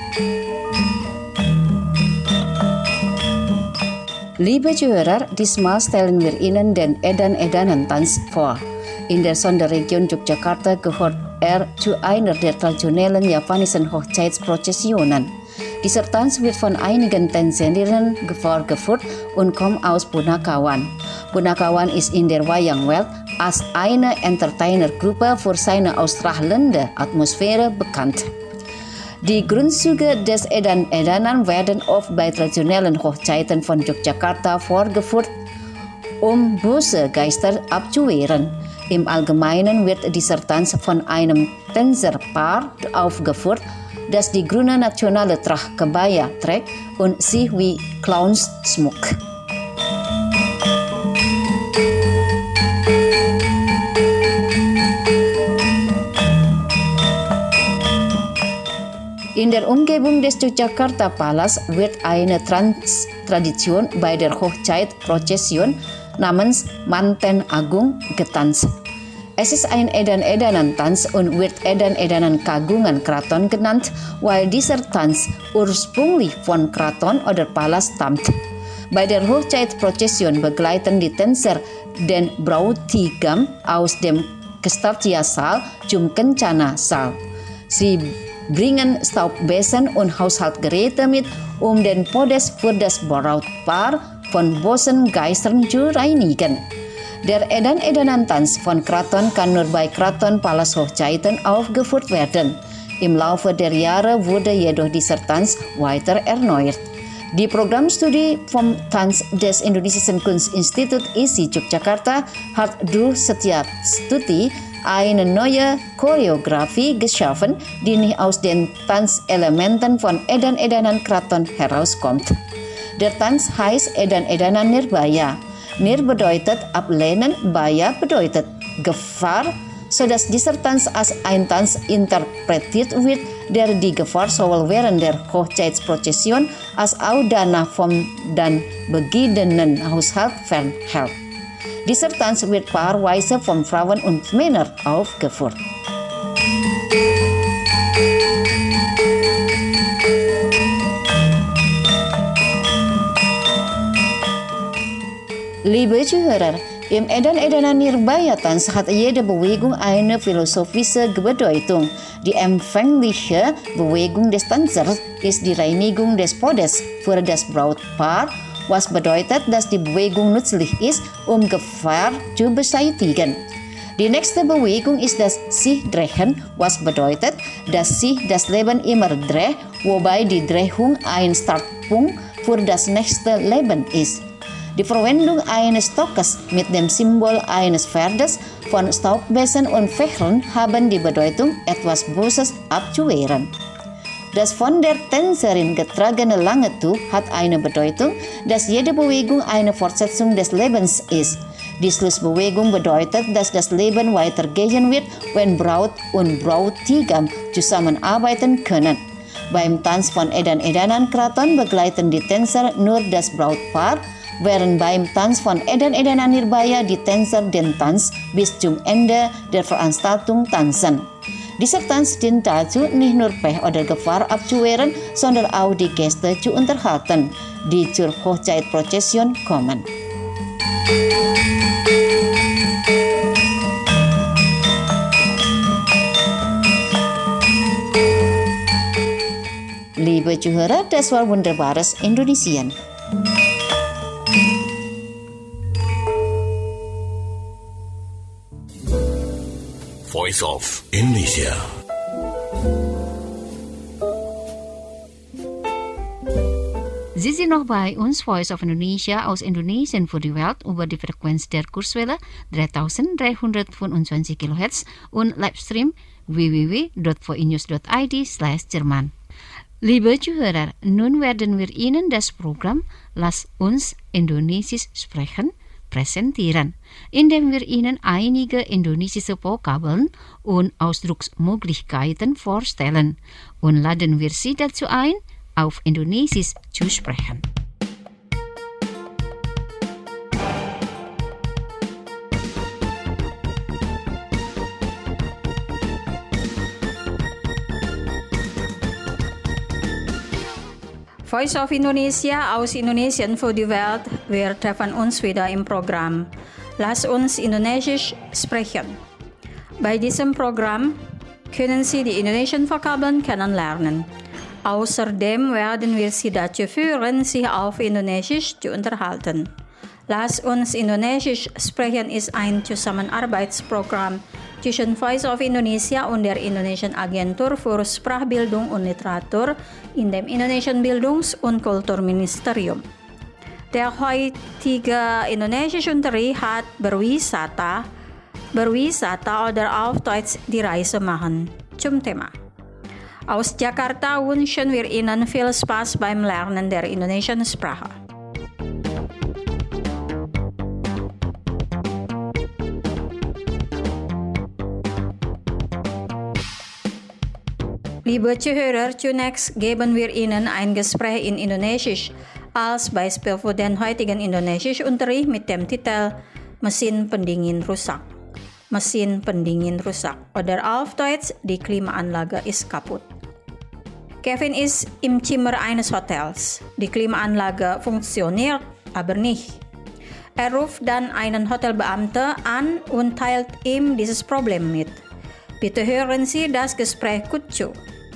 Speaker 5: Liebe Zuhörer, diesmal stellen wir Ihnen den Edan-Edanan-Tanz vor. In der Sonderregion Yogyakarta gehört er zu einer der traditionellen japanischen Hochzeitsprozessionen. Dieser Tanz wird von einigen Tänzerinnen vorgeführt und kommt aus Punakawan. Punakawan ist in der Wayang-Welt als eine Entertainergruppe für seine ausstrahlende Atmosphäre bekannt. Die Grundzüge des Edan-Edanan werden oft bei traditionellen Hochzeiten von Yogyakarta vorgeführt, um böse Geister abzuwehren. Im Allgemeinen wird dieser Tanz von einem Tänzerpaar aufgeführt, das die grüne nationale Trachkebaya trägt und sich wie Clowns schmückt. In der Umgebung des Yogyakarta Palas wird eine Trans-Tradition bei der Hochzeitprozession namens Manten Agung getanzt. Es ist ein Edan-Edanan-Tanz und wird Edan-Edanan Kagungan Kraton genannt, weil dieser Tanz ursprünglich von Kraton oder Palas stammt. Bei der Hochzeitprozession begleiten die Tänzer den Bräutigam aus dem Kestartia-Saal zum Kencana-Saal. Sie bringen Staubbesen und Haushaltsgeräte mit, um den Podest für das Brautpaar von bösen Geistern zu reinigen. Der Edan-Edanan-Tanz von Kraton kann nur bei Kraton-Palas-Hochzeiten aufgeführt werden. Im Laufe der Jahre wurde jedoch dieser Tanz weiter erneuert. Die Programmstudie vom Tanz des Indonesischen Kunstinstitut I S I Yogyakarta hat durch Setia Stuti eine neue Choreografie geschaffen, die nicht aus den Tanzelementen von Edan-Edanan Kraton herauskommt. Der Tanz heißt Edan-Edanan Nirbaya. Nir bedeutet ablehnen, Baya bedeutet Gefahr, sodass dieser Tanz als ein Tanz interpretiert wird, der die Gefahr sowohl während der Hochzeitsprozession als auch danach vom dann beginnenden Haushalt fernhält. Dieser Tanz wird paarweise von Frauen und Männern aufgeführt. Liebe Zuhörer, im Edan-Edanan Nirbaya-Tanz hat jede Bewegung eine philosophische Bedeutung. Die empfängliche Bewegung des Tänzers ist die Reinigung des Podes für das Brautpaar, was bedeutet, dass die Bewegung nützlich ist, um Gefahr zu beseitigen. Die nächste Bewegung ist das Sich-Drehen, was bedeutet, dass sich das Leben immer dreht, wobei die Drehung ein Startpunkt für das nächste Leben ist. Die Verwendung eines Stockes mit dem Symbol eines Pferdes von Staubbesen und Fächern haben die Bedeutung, etwas Böses abzuwehren. Das von der Tänzerin getragene lange Tuch hat eine Bedeutung, dass jede Bewegung eine Fortsetzung des Lebens ist. Die Schlussbewegung bedeutet, dass das Leben weitergehen wird, wenn Braut und Bräutigam zusammenarbeiten können. Beim Tanz von Edan-Edanan Kraton begleiten die Tänzer nur das Brautpaar, während beim Tanz von Edan-Edanan Nirbaya die Tänzer den Tanz bis zum Ende der Veranstaltung tanzen. Dieser Tanz dient dazu, nicht nur Pech oder Gefahr abzuwehren, sondern auch die Gäste zu unterhalten, die zur Hochzeitprozession kommen. Liebe Zuhörer, das war Wunderbares
Speaker 16: Voice of Indonesia.
Speaker 3: Sie sind noch bei uns, Voice of Indonesia aus Indonesien für die Welt über die Frequenz der Kurzwelle dreitausenddreihundertfünfundzwanzig Kilohertz und Livestream w w w punkt voinews punkt i d slash Jerman. Liebe Zuhörer, nun werden wir Ihnen das Programm Lass uns Indonesisch sprechen präsentieren, indem wir Ihnen einige indonesische Vokabeln und Ausdrucksmöglichkeiten vorstellen und laden wir Sie dazu ein, auf Indonesisch zu sprechen.
Speaker 17: Voice of Indonesia aus Indonesien für die Welt. Wir treffen uns wieder im Programm Lass uns Indonesisch sprechen. Bei diesem Programm können Sie die indonesischen Vokabeln kennenlernen. Außerdem werden wir Sie dazu führen, sich auf Indonesisch zu unterhalten. Lass uns Indonesisch sprechen ist ein Zusammenarbeitsprogramm zwischen Voice of Indonesia und der Indonesischen Agentur für Sprachbildung und Literatur in dem Indonesischen Bildungs- und Kulturministerium. Der heutige Indonesischunterricht hat Berwisata, Berwisata oder auf Deutsch die Reise machen zum Thema. Aus Jakarta wünschen wir Ihnen viel Spaß beim Lernen der indonesischen Sprache. Liebe Zuhörer, zunächst geben wir Ihnen ein Gespräch in Indonesisch als Beispiel für den heutigen Indonesischunterricht mit dem Titel Mesin pendingin rusak. Mesin pendingin rusak oder auf Deutsch die Klimaanlage ist kaputt. Kevin ist im Zimmer eines Hotels. Die Klimaanlage funktioniert aber nicht. Er ruft dann einen Hotelbeamten an und teilt ihm dieses Problem mit. Bitte hören Sie das Gespräch gut zu.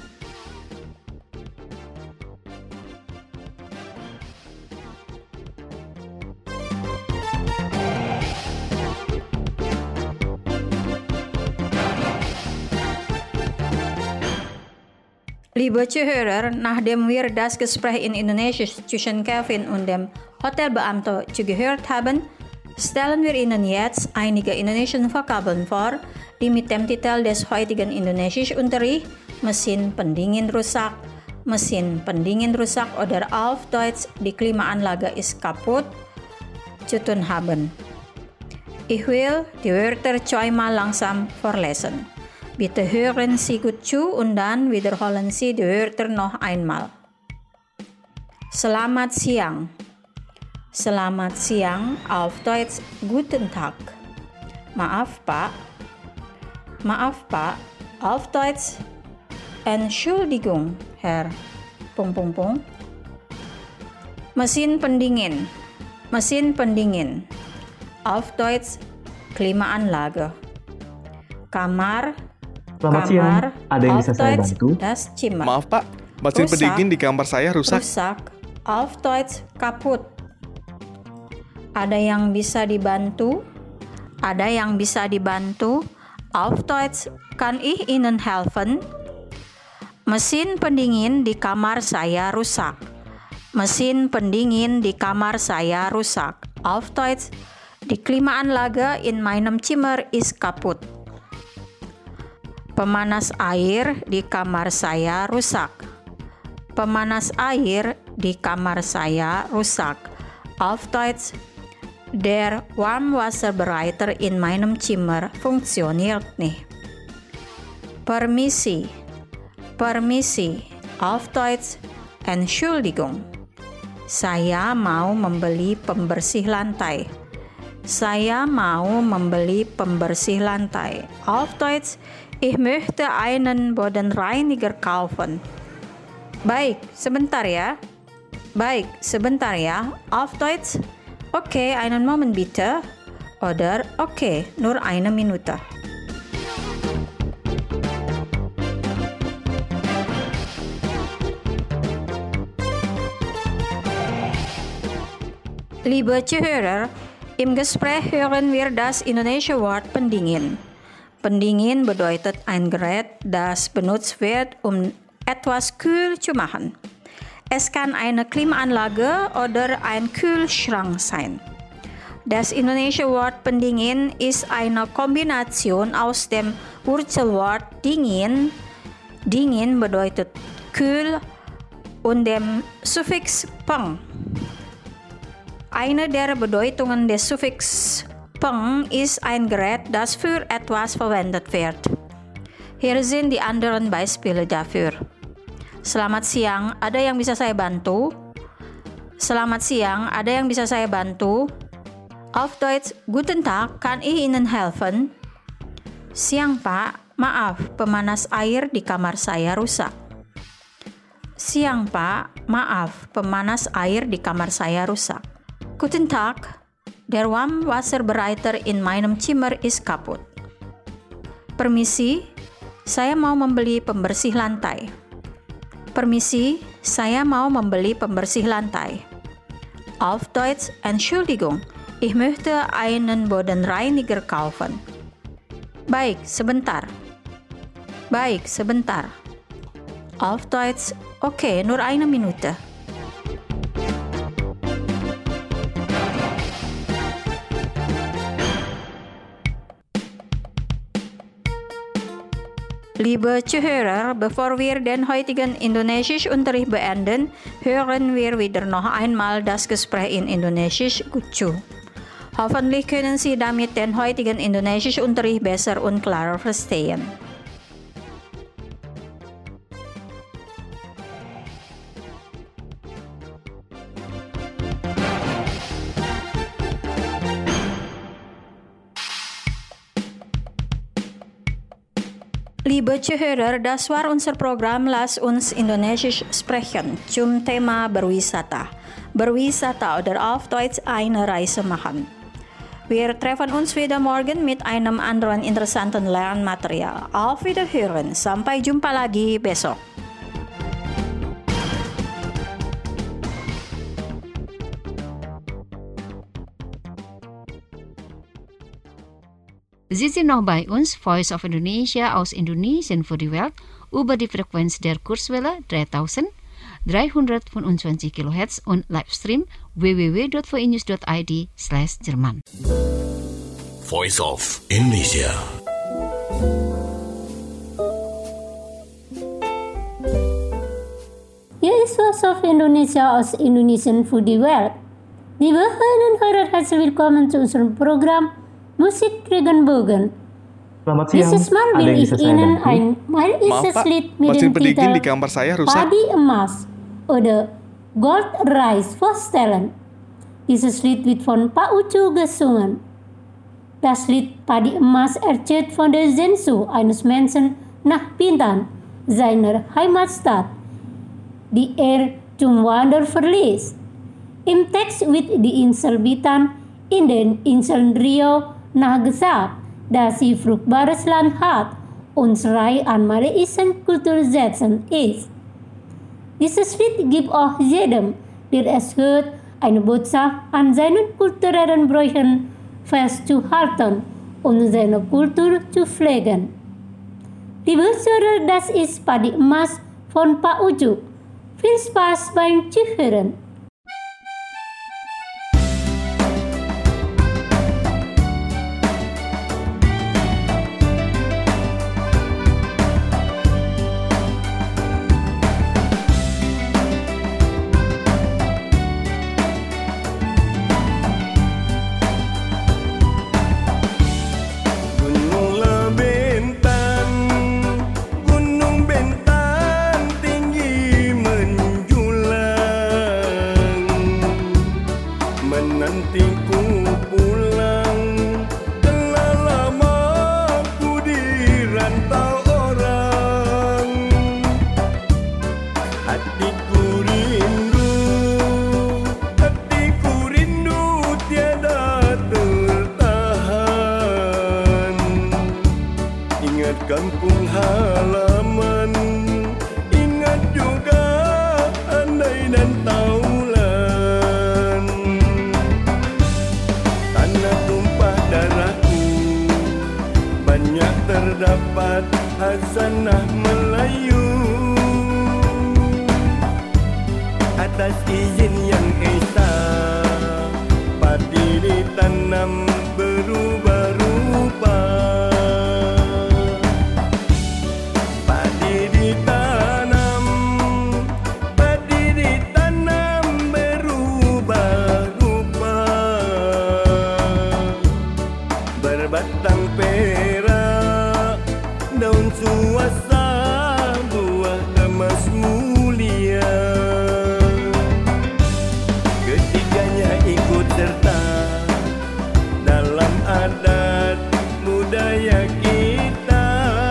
Speaker 17: Liebe Zuhörer, nachdem wir das Gespräch in Indonesisch zwischen Kevin und dem Hotelbeamten zugehört haben, stellen wir Ihnen jetzt einige indonesische Vokabeln vor, die mit dem Titel des heutigen Indonesischunterrichts Mesin pendingin rusak, Mesin pendingin rusak oder auf Deutsch die Klimaanlage ist kaputt zu tun haben. Ich will die Wörter zweimal langsam vorlesen. Bitte hören Sie gut zu und dann wiederholen Sie die Wörter noch einmal. Selamat siang. Selamat siang auf Deutsch Guten Tag. Maaf Pak. Maaf Pak auf Deutsch Entschuldigung Herr. Pung pung pung. Mesin pendingin. Mesin pendingin. Auf Deutsch Klimaanlage. Kamar.
Speaker 18: Selamat siang, ada yang bisa saya bantu?
Speaker 14: Maaf Pak, mesin pendingin di kamar saya rusak.
Speaker 17: Rusak, auf Deutsch kaputt. Ada yang bisa dibantu? Ada yang bisa dibantu? Auf Deutsch, kann ich Ihnen helfen? Mesin pendingin di kamar saya rusak. Mesin pendingin di kamar saya rusak. Auf Deutsch, die Klimaanlage in meinem Zimmer ist kaputt. Pemanas air di kamar saya rusak. Pemanas air di kamar saya rusak. Auf Deutsch, der Warmwasserbereiter in meinem Zimmer funktioniert nicht. Permisi. Permisi. Auf Deutsch, Entschuldigung. Saya mau membeli pembersih lantai. Saya mau membeli pembersih lantai. Auf Deutsch, ich möchte einen Bodenreiniger kaufen. Baik, sebentar ya. Baik, sebentar ya. Auf Deutsch, okay, einen Moment bitte. Oder okay, nur eine Minute. Liebe Zuhörer, im Gespräch hören wir das indonesische Wort pendingin. Pendingin bedeutet ein Gerät, das benutzt wird, um etwas kühl zu machen. Es kann eine Klimaanlage oder ein Kühlschrank sein. Das indonesische Wort pendingin ist eine Kombination aus dem Wurzelwort dingin, dingin bedeutet kühl, und dem Suffix peng. Eine der Bedeutungen des Suffix peng ist ein Gerät, das für etwas verwendet wird. Hier sind die anderen Beispiele dafür. Selamat siang, ada yang bisa saya bantu? Selamat siang, ada yang bisa saya bantu? Auf Deutsch, Guten Tag, kann ich Ihnen helfen? Siang Pak, maaf, pemanas air di kamar saya rusak. Siang Pak, maaf, pemanas air di kamar saya rusak. Guten Tag, der Warmwasserbereiter in meinem Zimmer ist kaputt. Permisi, saya mau membeli pembersih lantai. Permisi, saya mau membeli pembersih lantai. Auf Deutsch, Entschuldigung, ich möchte einen Bodenreiniger kaufen. Baik, sebentar. Baik, sebentar. Auf Deutsch, okay, nur eine Minute. Liebe Zuhörer, bevor wir den heutigen Indonesischunterricht beenden, hören wir wieder noch einmal das Gespräch in Indonesisch gut zu. Hoffentlich können Sie damit den heutigen Indonesischunterricht besser und klarer verstehen. Liebe Zuhörer, das war unser Programm Lass uns Indonesisch sprechen zum Thema Berwisata. Berwisata oder auf Deutsch eine Reise machen. Wir treffen uns wieder morgen mit einem anderen interessanten Lernmaterial. Auf Wiederhören, sampai jumpa lagi besok.
Speaker 3: Sie sind noch bei uns, Voice of Indonesia aus Indonesien für die Welt, über die Frequenz der Kurzwelle dreitausenddreihundertfünfundzwanzig Kilohertz und Livestream w w w dot v news dot i d slash Jerman.
Speaker 16: Voice of Indonesia.
Speaker 4: Hier ist Voice of Indonesia aus Indonesien für die Welt. Liebe Hörerinnen und Hörer, herzlich willkommen zu unserem Programm Musik Regenbogen.
Speaker 18: Selamat siang.
Speaker 4: Dieses Mal will ich Ihnen ein malaises Lied mit dem Titel Padi Emas oder Gold Reis vorstellen. Dieses Lied wird von Pak Ucu gesungen. Das Lied Padi Emas erzählt von der Sehnsucht eines Menschen nach Bintan, seiner Heimatstadt, die er zum Wandern verließ. Im Text wird die Insel Bintan in den Inseln Rio nachgesagt, dass sie fruchtbares Land hat und reich an malaysischen Kulturschätzen ist. Dieses Lied gibt auch jedem, der es hört, eine Botschaft an seinen kulturellen Bräuchen festzuhalten und seine Kultur zu pflegen. Liebe Hörer, das ist Padi Emas von Pak Ucu. Viel Spaß beim Zuhören.
Speaker 19: Gunung Bentan tinggi menjulang. Hazanah Melayu atas izin yang esa, padi ditanam berubah rupa. Padi ditanam, padi ditanam berubah rupa. Berbatang perak, daun suasa, buah emas mulia. Ketiganya ikut serta dalam adat budaya kita.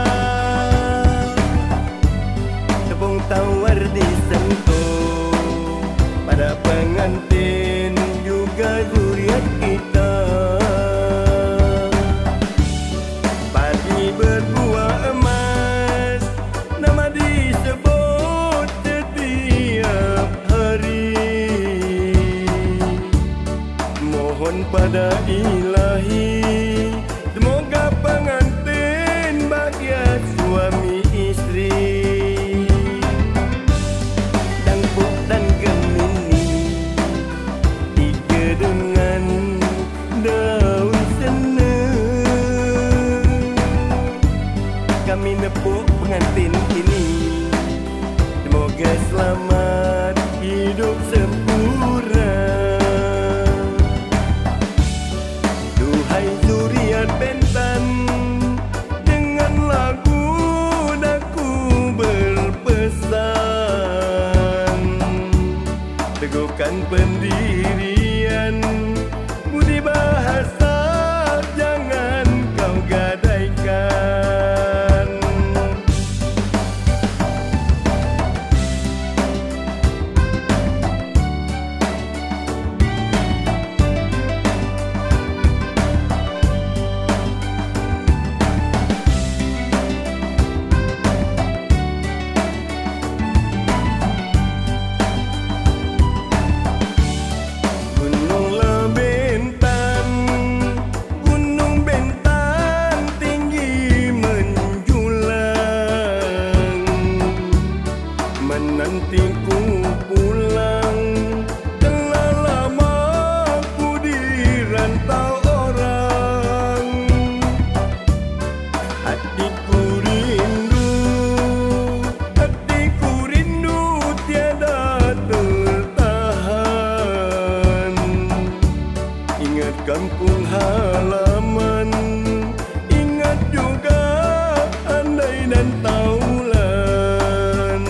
Speaker 19: Tepung tawar disentuh pada pengantin juga zuriat kita. Padi berbuah emas, nama disebut setiap hari. Mohon pada Ilahi, semoga pengantin bahagia suami istri. Dangpuk dan gemini tiga dengan daun senang. Kami nepuk pengantin ini, semoga selamat hidup sempurna. Duhai zuriat Bentan, dengan lagu daku berpesan. Teguhkan pendirian, budi bahasa jangan kau gadaikan. Gununglah Bentan, Gunung Bentan tinggi menjulang. Menantiku pulang, telah lama ku dirantau orang. Hatiku rindu, hatiku rindu tiada tertahan. Ingat kampung halaman, ingat juga andai dan taulan.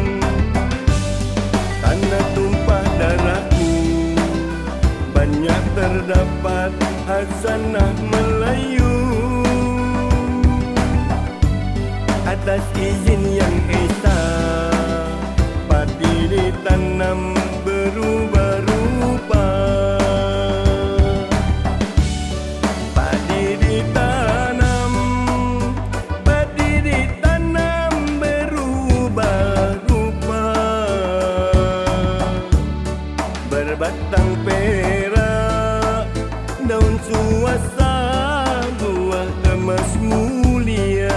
Speaker 19: Tanah tumpah darahku, banyak terdapat hazanah Melayu. Atas izin yang esa, padi ditanam berubah rupa. Padi ditanam, padi ditanam berubah rupa. Berbatang perak, daun suasa, buah emas mulia.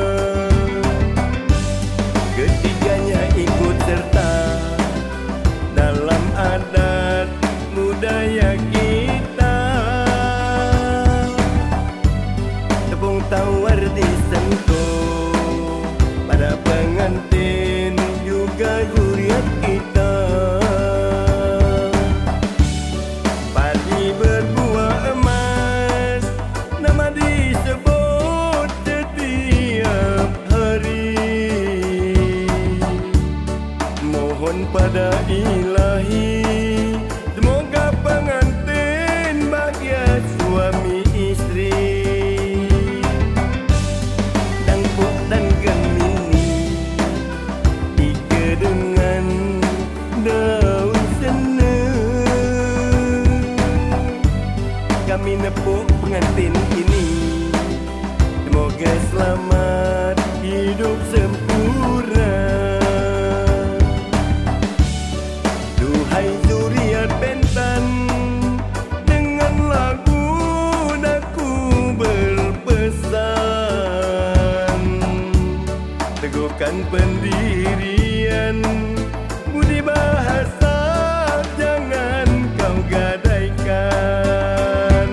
Speaker 19: Ketiganya ikut serta dalam adat budaya kita. Tepung tawar disentuh pada pengantin juga zuriat kita. pendirian, budi bahasa jangan kau gadaikan.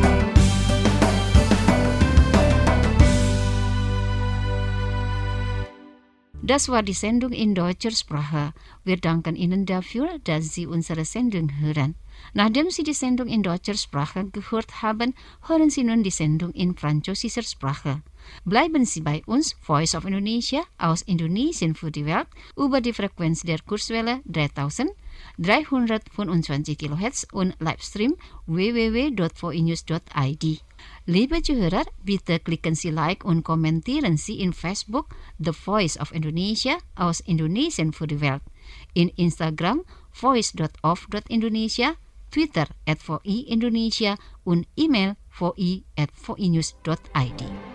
Speaker 3: Das war die Sendung in deutscher Sprache. Wir danken Ihnen dafür, dass Sie unsere Sendung hören. Nachdem Sie die Sendung in deutscher Sprache gehört haben, hören Sie nun die Sendung in französischer Sprache. Bleiben Sie bei uns, Voice of Indonesia, aus Indonesien für die Welt, über die Frequenz der Kurzwelle dreitausenddreihundertfünfundzwanzig Kilohertz und Livestream w w w punkt v i news punkt i d. Liebe Zuhörer, bitte klicken Sie Like und kommentieren Sie in Facebook The Voice of Indonesia aus Indonesien für die Welt, in Instagram voice punkt of punkt indonesia, Twitter at v i indonesia und E-Mail v i at v i news punkt i d.